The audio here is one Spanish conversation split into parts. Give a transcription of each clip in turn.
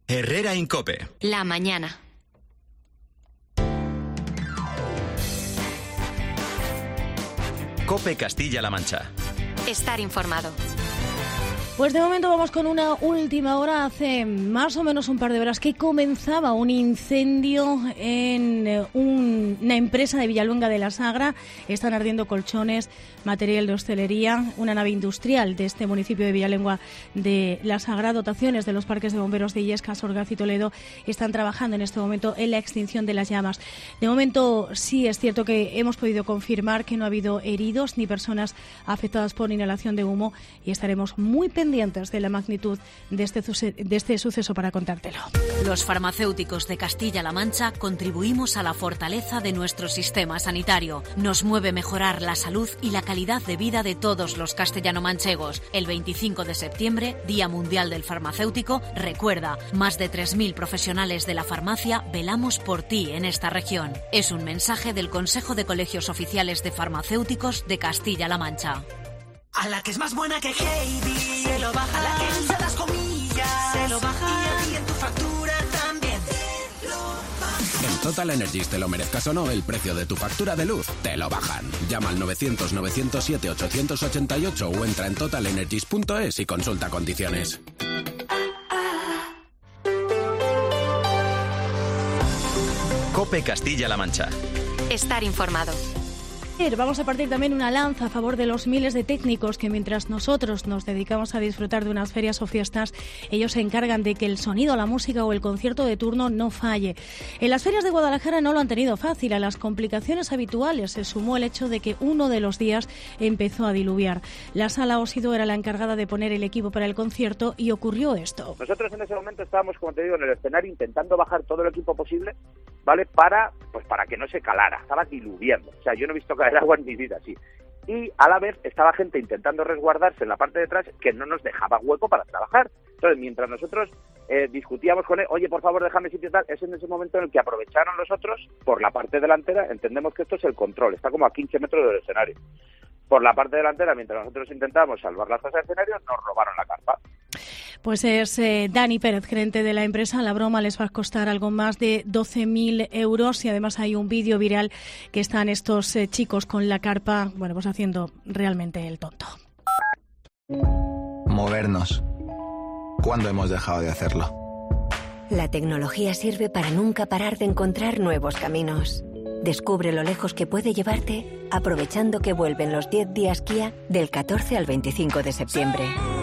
Herrera en COPE. La mañana. COPE Castilla-La Mancha. Estar informado. Pues de momento vamos con una última hora. Hace más o menos un par de horas que comenzaba un incendio en una empresa de Villaluenga de la Sagra. Están ardiendo colchones, material de hostelería, una nave industrial de este municipio de Villaluenga de la Sagra. Dotaciones de los parques de bomberos de Illescas, Orgaz y Toledo están trabajando en este momento en la extinción de las llamas. De momento sí es cierto que hemos podido confirmar que no ha habido heridos ni personas afectadas por inhalación de humo y estaremos muy pendientes de la magnitud de este suceso para contártelo. Los farmacéuticos de Castilla-La Mancha contribuimos a la fortaleza de nuestro sistema sanitario. Nos mueve mejorar la salud y la calidad de vida de todos los castellano-manchegos. El 25 de septiembre, Día Mundial del Farmacéutico, recuerda, más de 3.000 profesionales de la farmacia velamos por ti en esta región. Es un mensaje del Consejo de Colegios Oficiales de Farmacéuticos de Castilla-La Mancha. A la que es más buena que Heidi, se lo baja. A la que usa las comillas, se lo baja. Y en tu factura también te lo baja. En Total Energies, te lo merezcas o no, el precio de tu factura de luz te lo bajan. Llama al 900-907-888 o entra en totalenergies.es y consulta condiciones. COPE Castilla-La Mancha. Estar informado. Vamos a partir también una lanza a favor de los miles de técnicos que mientras nosotros nos dedicamos a disfrutar de unas ferias o fiestas, ellos se encargan de que el sonido, la música o el concierto de turno no falle. En las ferias de Guadalajara no lo han tenido fácil. A las complicaciones habituales se sumó el hecho de que uno de los días empezó a diluviar. La Sala Ósido era la encargada de poner el equipo para el concierto y ocurrió esto. Nosotros en ese momento estábamos, como te digo, en el escenario intentando bajar todo el equipo posible, ¿vale? Para que no se calara. Estaba diluviando. O sea, yo no he visto caer agua en mi vida así. Y a la vez estaba gente intentando resguardarse en la parte de atrás que no nos dejaba hueco para trabajar. Entonces, mientras nosotros discutíamos con él, oye, por favor, déjame sitio y tal, es en ese momento en el que aprovecharon los otros por la parte delantera. Entendemos que esto es el control, está como a 15 metros del escenario. Por la parte delantera, mientras nosotros intentábamos salvar las cosas del escenario, nos robaron la carpa. Pues es Dani Pérez, gerente de la empresa. La broma les va a costar algo más de 12.000 euros y además hay un vídeo viral que están estos chicos con la carpa, bueno, pues haciendo realmente el tonto. Movernos. ¿Cuándo hemos dejado de hacerlo? La tecnología sirve para nunca parar de encontrar nuevos caminos. Descubre lo lejos que puede llevarte aprovechando que vuelven los 10 días Kia del 14 al 25 de septiembre.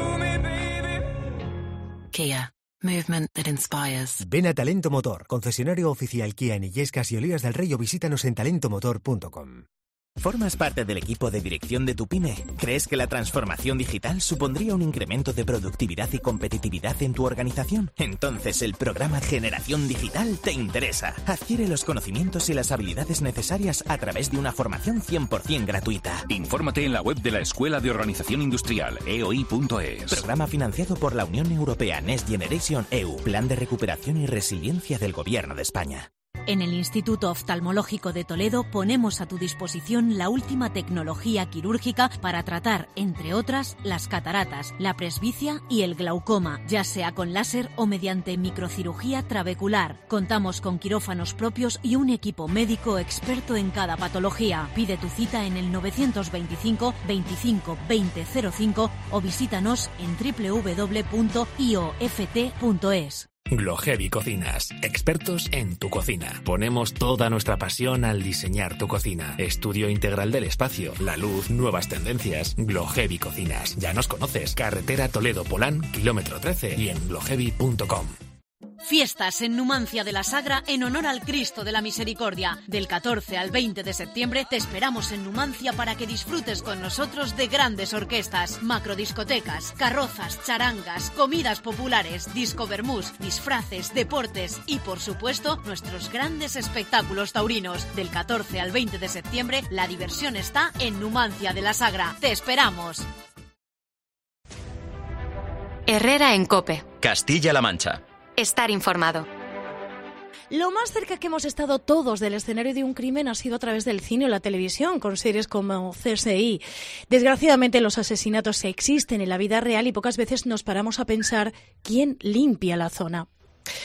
Kia. Movement that inspires. Ven a Talento Motor, concesionario oficial Kia en Illescas y Olías del Rey, o visítanos en talentomotor.com. ¿Formas parte del equipo de dirección de tu pyme? ¿Crees que la transformación digital supondría un incremento de productividad y competitividad en tu organización? Entonces el programa Generación Digital te interesa. Adquiere los conocimientos y las habilidades necesarias a través de una formación 100% gratuita. Infórmate en la web de la Escuela de Organización Industrial, eoi.es. Programa financiado por la Unión Europea Next Generation EU, Plan de Recuperación y Resiliencia del Gobierno de España. En el Instituto Oftalmológico de Toledo ponemos a tu disposición la última tecnología quirúrgica para tratar, entre otras, las cataratas, la presbicia y el glaucoma, ya sea con láser o mediante microcirugía trabecular. Contamos con quirófanos propios y un equipo médico experto en cada patología. Pide tu cita en el 925 25 20 05 o visítanos en www.ioft.es. Glohevi Cocinas, expertos en tu cocina. Ponemos toda nuestra pasión al diseñar tu cocina. Estudio integral del espacio, la luz, nuevas tendencias. Glohevi Cocinas. Ya nos conoces. Carretera Toledo-Polán, kilómetro 13 y en glohevi.com. Fiestas en Numancia de la Sagra en honor al Cristo de la Misericordia. Del 14 al 20 de septiembre te esperamos en Numancia para que disfrutes con nosotros de grandes orquestas, macrodiscotecas, carrozas, charangas, comidas populares, disco vermús, disfraces, deportes y, por supuesto, nuestros grandes espectáculos taurinos. Del 14 al 20 de septiembre la diversión está en Numancia de la Sagra. ¡Te esperamos! Herrera en COPE. Castilla-La Mancha. Estar informado. Lo más cerca que hemos estado todos del escenario de un crimen ha sido a través del cine o la televisión, con series como CSI. Desgraciadamente los asesinatos existen en la vida real y pocas veces nos paramos a pensar quién limpia la zona.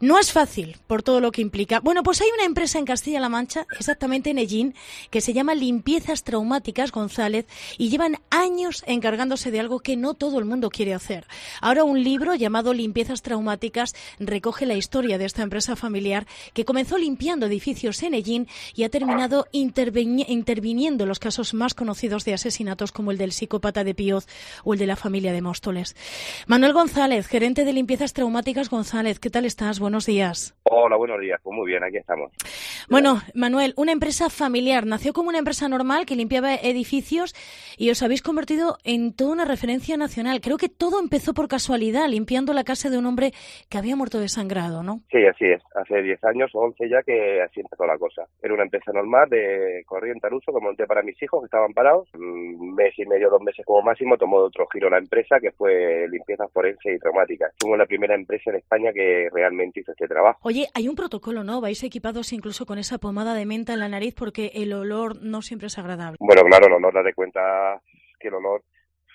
No es fácil por todo lo que implica. Bueno, pues hay una empresa en Castilla-La Mancha, exactamente en Ellín, que se llama Limpiezas Traumáticas González y llevan años encargándose de algo que no todo el mundo quiere hacer. Ahora un libro llamado Limpiezas Traumáticas recoge la historia de esta empresa familiar que comenzó limpiando edificios en Ellín y ha terminado interviniendo en los casos más conocidos de asesinatos como el del psicópata de Pioz o el de la familia de Móstoles. Manuel González, gerente de Limpiezas Traumáticas González, ¿qué tal estás? Buenos días. Hola, buenos días. Pues muy bien, aquí estamos. Bueno, Manuel, una empresa familiar. Nació como una empresa normal que limpiaba edificios y os habéis convertido en toda una referencia nacional. Creo que todo empezó por casualidad, limpiando la casa de un hombre que había muerto desangrado, ¿no? Sí, así es. Hace 10 años o 11 ya que así empezó la cosa. Era una empresa normal de corriente al uso que monté para mis hijos que estaban parados. Un mes y medio, 2 meses como máximo, tomó otro giro la empresa que fue limpiezas forenses y traumáticas. Fuimos la primera empresa en España que realmente hizo este trabajo. Oye, hay un protocolo, ¿no? Vais equipados incluso con esa pomada de menta en la nariz porque el olor no siempre es agradable. Bueno, claro, el olor, date cuenta que el olor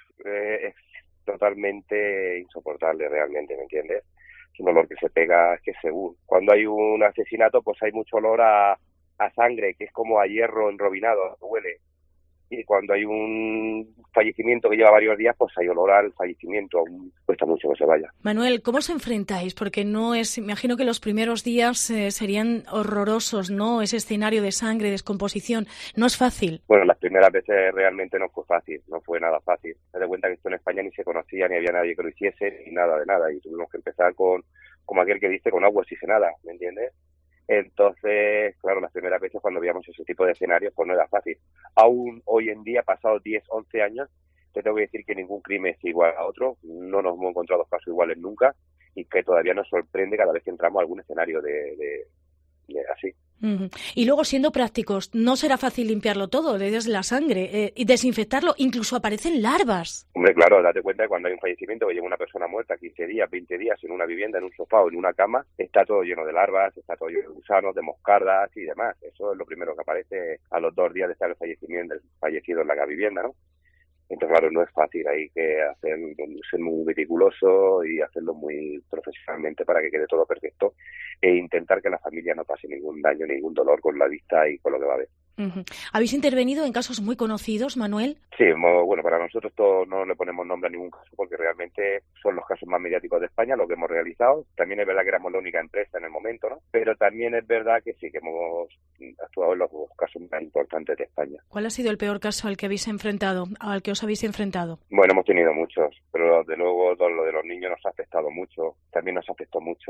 es totalmente insoportable realmente, ¿me entiendes? Es un olor que se pega, es que según. Cuando hay un asesinato, pues hay mucho olor a sangre, que es como a hierro enrobinado, huele. Y cuando hay un fallecimiento que lleva varios días, pues hay olor al fallecimiento, cuesta mucho que se vaya. Manuel, ¿cómo os enfrentáis? Porque no es, me imagino que los primeros días serían horrorosos, ¿no? Ese escenario de sangre, descomposición, no es fácil. Bueno, las primeras veces realmente no fue fácil, no fue nada fácil. Te das cuenta que esto en España ni se conocía, ni había nadie que lo hiciese, ni nada de nada, y tuvimos que empezar como aquel que dice, con agua oxigenada, ¿me entiendes? Entonces, claro, las primeras veces cuando veíamos ese tipo de escenarios, pues no era fácil. Aún hoy en día, pasados 10, 11 años, te tengo que decir que ningún crimen es igual a otro, no nos hemos encontrado casos iguales nunca y que todavía nos sorprende cada vez que entramos a algún escenario de así. Uh-huh. Y luego, siendo prácticos, no será fácil limpiarlo todo, desde la sangre, y desinfectarlo, incluso aparecen larvas. Hombre, claro, date cuenta que cuando hay un fallecimiento que lleva una persona muerta 15 días, 20 días en una vivienda, en un sofá o en una cama, está todo lleno de larvas, está todo lleno de gusanos, de moscardas y demás. Eso es lo primero que aparece a los 2 días de estar el fallecido en la vivienda, ¿no? Entonces, claro, no es fácil, hay que ser muy meticuloso y hacerlo muy profesionalmente para que quede todo perfecto e intentar que la familia no pase ningún daño, ningún dolor con la vista y con lo que va a ver. Uh-huh. ¿Habéis intervenido en casos muy conocidos, Manuel? Sí, bueno, para nosotros no le ponemos nombre a ningún caso porque realmente son los casos más mediáticos de España, lo que hemos realizado. También es verdad que éramos la única empresa en el momento, ¿no? Pero también es verdad que sí, que hemos actuado en los casos más importantes de España. ¿Cuál ha sido el peor caso al que os habéis enfrentado? Bueno, hemos tenido muchos, pero de luego todo lo de los niños nos ha afectado mucho. También nos afectó mucho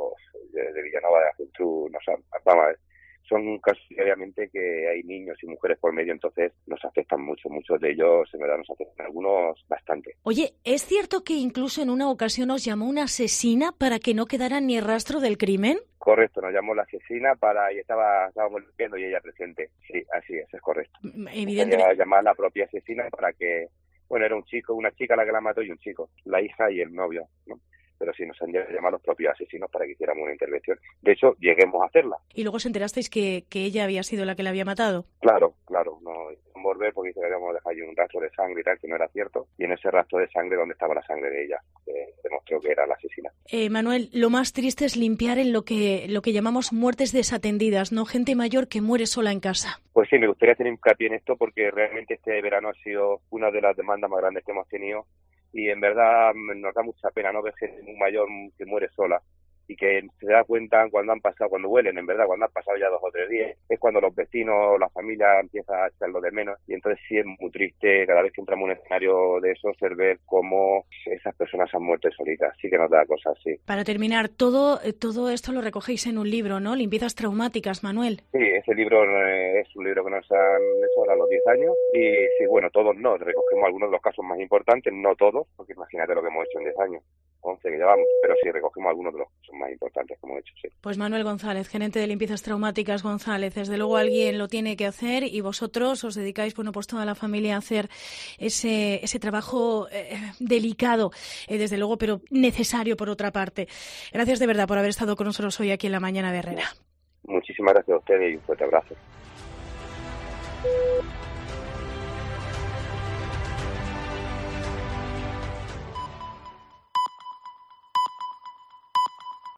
de Villanueva de la Geltrú, vamos a ver. Son casos diariamente que hay niños y mujeres por medio, entonces nos afectan mucho. Muchos de ellos, en verdad, nos afectan, algunos bastante. Oye, ¿es cierto que incluso en una ocasión os llamó una asesina para que no quedara ni rastro del crimen? Correcto, nos llamó la asesina y estábamos limpiando y ella presente. Sí, así es correcto. Evidentemente. Nos llamó a la propia asesina para que, bueno, era una chica la que la mató y un chico, la hija y el novio, ¿no? Pero sí nos han llamado los propios asesinos para que hiciéramos una intervención. De hecho, lleguemos a hacerla. ¿Y luego os enterasteis que ella había sido la que la había matado? Claro, no volver porque dice que habíamos dejado ahí un rastro de sangre y tal, que no era cierto. Y en ese rastro de sangre, ¿dónde estaba la sangre de ella? Demostró que era la asesina. Manuel, lo más triste es limpiar en lo que llamamos muertes desatendidas, ¿no? Gente mayor que muere sola en casa. Pues sí, me gustaría hacer hincapié en esto porque realmente este verano ha sido una de las demandas más grandes que hemos tenido. Y en verdad nos da mucha pena no ver gente muy mayor que muere sola y que se da cuenta cuando huelen, en verdad, cuando han pasado ya 2 o 3 días, es cuando los vecinos, la familia empieza a echarlo de menos y entonces sí es muy triste cada vez que entramos en un escenario de eso, ver cómo esas personas han muerto solitas, sí que nos da cosas así. Para terminar, todo esto lo recogéis en un libro, ¿no? Limpiezas traumáticas, Manuel. Sí, ese libro es un libro que nos han hecho ahora a los 10 años y sí, bueno, todos no, recogemos algunos de los casos más importantes, no todos, porque imagínate lo que hemos hecho en 10 años. 11 que llevamos, pero sí recogemos algunos de los casos más importantes que hemos hecho, sí. Pues Manuel González, gerente de Limpiezas Traumáticas González, desde luego alguien lo tiene que hacer y vosotros os dedicáis, pues toda la familia a hacer ese trabajo delicado, desde luego, pero necesario por otra parte. Gracias de verdad por haber estado con nosotros hoy aquí en La Mañana de Herrera. Muchísimas gracias a ustedes y un fuerte abrazo.